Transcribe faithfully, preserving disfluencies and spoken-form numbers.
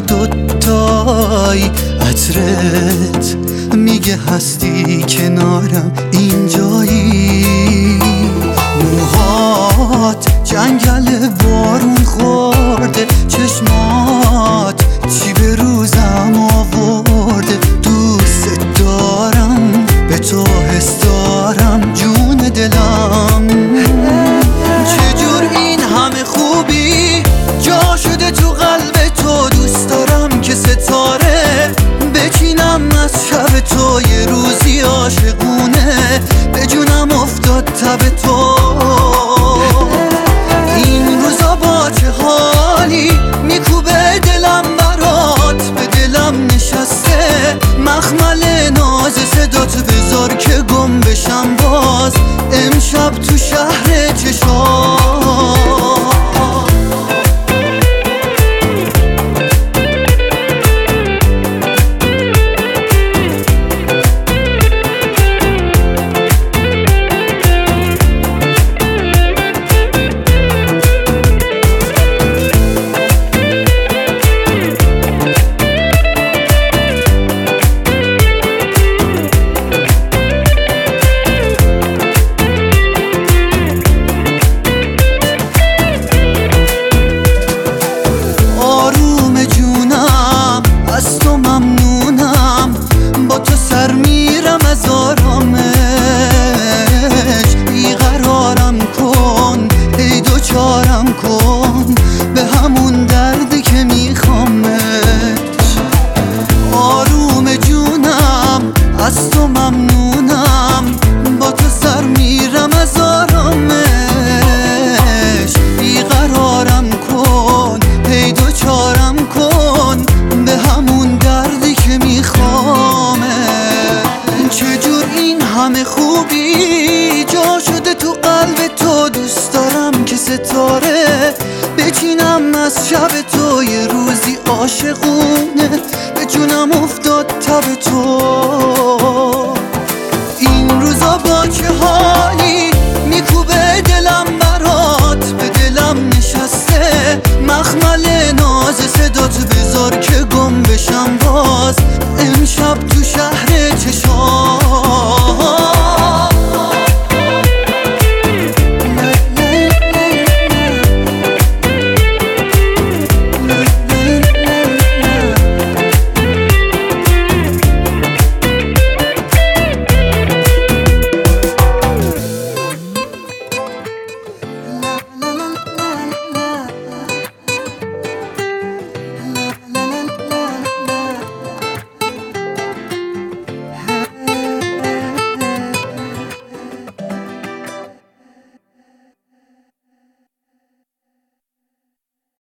دوتای عطرت میگه هستی کنارم اینجایی. موهات جنگل بارون خورده، چشمات چی به روزم آورده. دوست دارم، به تو حس دارم، جون دلم. چجور این همه خوبی جا شده تو قلب تو. دوست دارم که ستاره بچینم از شب تو، یه روزی عاشقونه به جونم افتاد تب تو. این روزا با چه حالی میکوبه دلم برات، به دلم نشسته مخمل ناز صدات. بذار که گم بشم باز امشب تو شهر چشام. میرم از آرامش، بیقرارم کن، ای دوچارم کن به همون دردی که میخوامش. آروم جونم از تو ممنونم، با تو سر میرم از آرامش. بیقرارم کن، ای دوچارم کن به همون دردی که میخوامش. چجور این همه خوبی جا شده تو قلب تو. دوست دارم که ستاره بچینم از شب تو، یه روزی عاشقونه به جونم افتاد تب تو. این روزا با چه حالی میکوبه دلم